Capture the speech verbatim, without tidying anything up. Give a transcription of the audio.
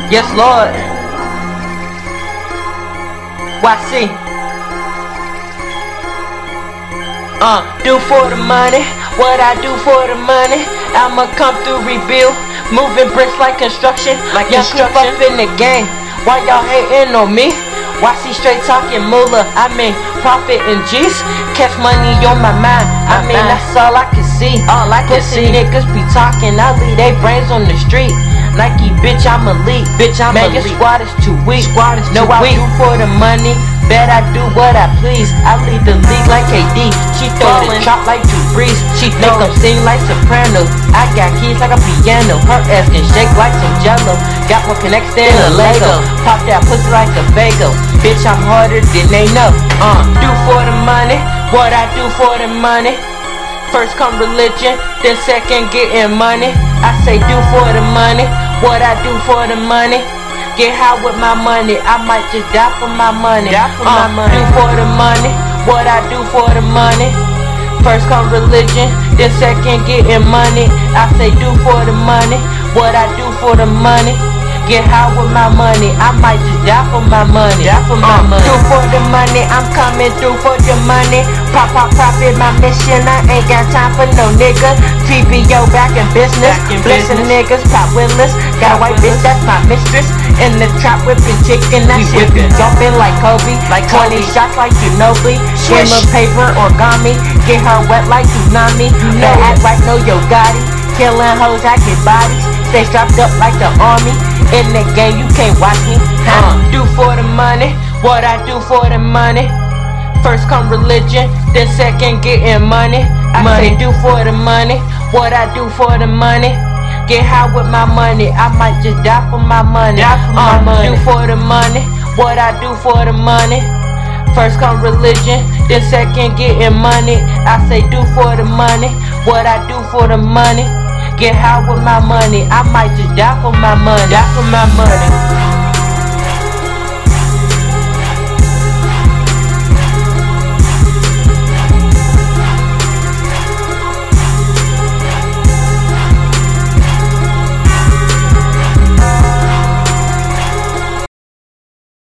Yes, Lord. Y C. Uh, do for the money, what I do for the money. I'ma come through rebuild, moving bricks like construction. Like young construction. Creep up in the game, why y'all hating on me? Y C straight talking moolah, I mean profit and G's. Catch money on my mind, I mean that's all I can see. All I can see niggas be talking, I leave they brains on the street. Nike, bitch, I'm elite. Bitch, I'm elite. Man, your squad is too weak. Squad is too no, weak. I do for the money. Bet I do what I please. I lead the league like K D. She throw the chop like Drew Brees. She make them sing like sopranos. I got keys like a piano. Her ass can shake like some jello. Got more connects than a Lego. Pop that pussy like a bagel. Bitch, I'm harder than they know. Uh, do for the money. What I do for the money. First come religion, then second getting money. I say do for the money, what I do for the money. Get high with my money, I might just die for my money. Die for uh, my money. Do for the money, what I do for the money. First come religion, then second getting money. I say do for the money, what I do for the money. Get high with my money, I might just die for my money. Die for my uh, money. Do for the money, I'm coming through for the money. Pop, pop, profit, my mission. I ain't got time for no niggas. T B O back in business. Blessing niggas, pop willis. Got a white bitch, that's my mistress. In the trap whipping chicken, that shit be jumping like Kobe. Like twenty shots like Ginobili. Game of paper, origami. Get her wet like tsunami. No act like no Yo Gotti. Killing hoes, I get bodies. Stay strapped up like the army. In the game, you can't watch me. Huh? Do for the money, what I do for the money. First come religion, then second getting money. I money. Say do for the money, what I do for the money. Get high with my money, I might just die for my money. Die for my uh, money. Do for the money, what I do for the money. First come religion, then second getting money. I say do for the money, what I do for the money. Get high with my money, I might just die for my money. Die for my money.